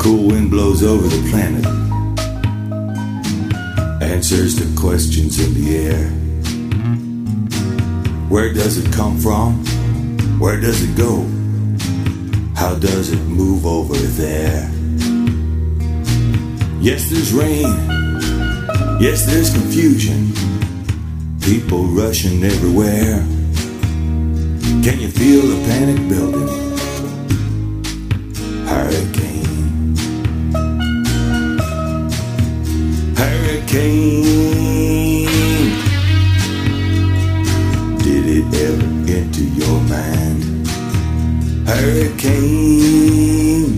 cool wind blows over the planet, answers to questions in the air. Where does it come from? Where does it go? How does it move over there? Yes, there's rain. Yes, there's confusion. People rushing everywhere. Can you feel the panic building? Hurricane. Hurricane. Did it ever enter your mind? Hurricane.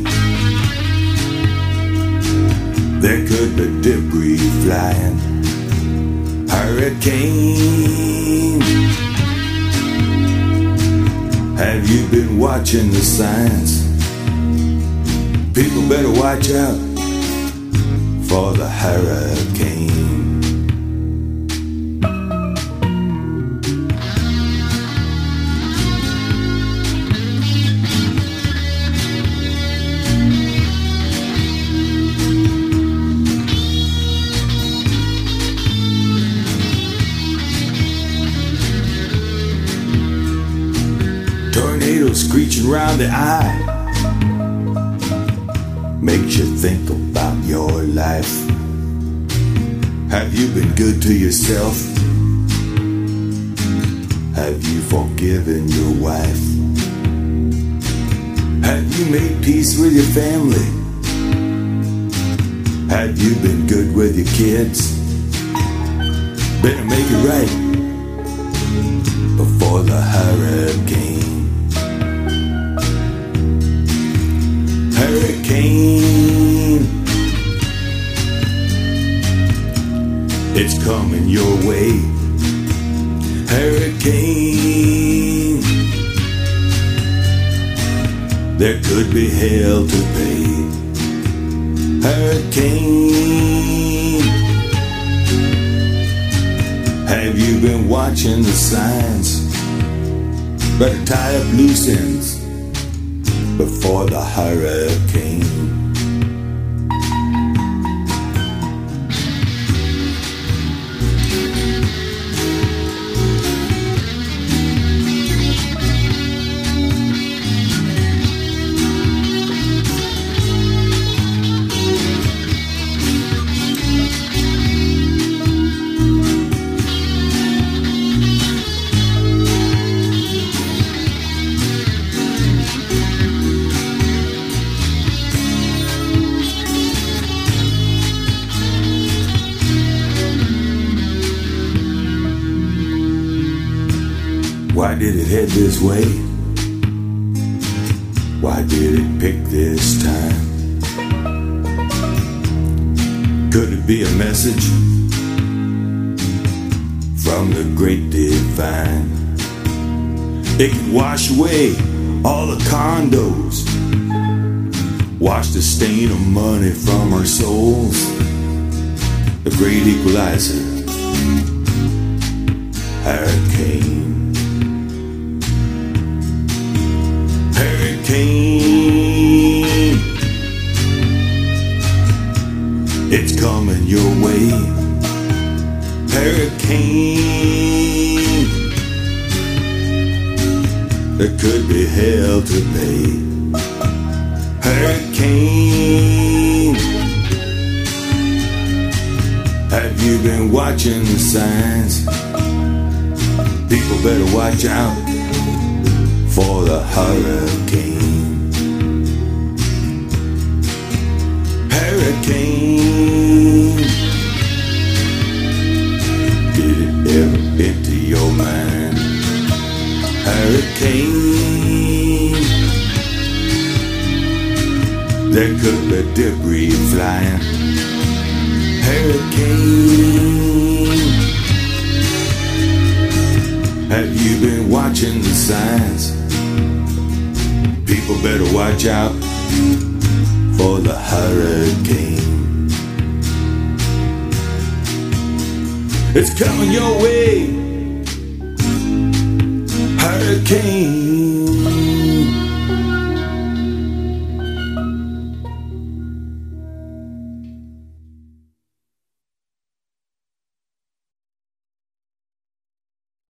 There could be debris flying. Hurricane. Have you been watching the signs? People better watch out for the hurricane. Tornadoes screeching round the eye makes you think about your life. Have you been good to yourself? Have you forgiven your wife? Have you made peace with your family? Have you been good with your kids? Better make it right before the hurricane. Hurricane, it's coming your way. Hurricane, there could be hell to pay. Hurricane, have you been watching the signs? Better tie up loose ends before the hurricane. Why did it head this way? Why did it pick this time? Could it be a message from the great divine? It could wash away all the condos, wash the stain of money from our souls. The great equalizer, hurricane. Hurricane, it's coming your way. Hurricane, there could be hell to pay. Hurricane, have you been watching the signs? People better watch out for the hurricane. Hurricane, did it ever enter your mind? Hurricane, there could be debris flying. Hurricane, have you been watching the signs? People better watch out for the hurricane. It's coming your way. Hurricane.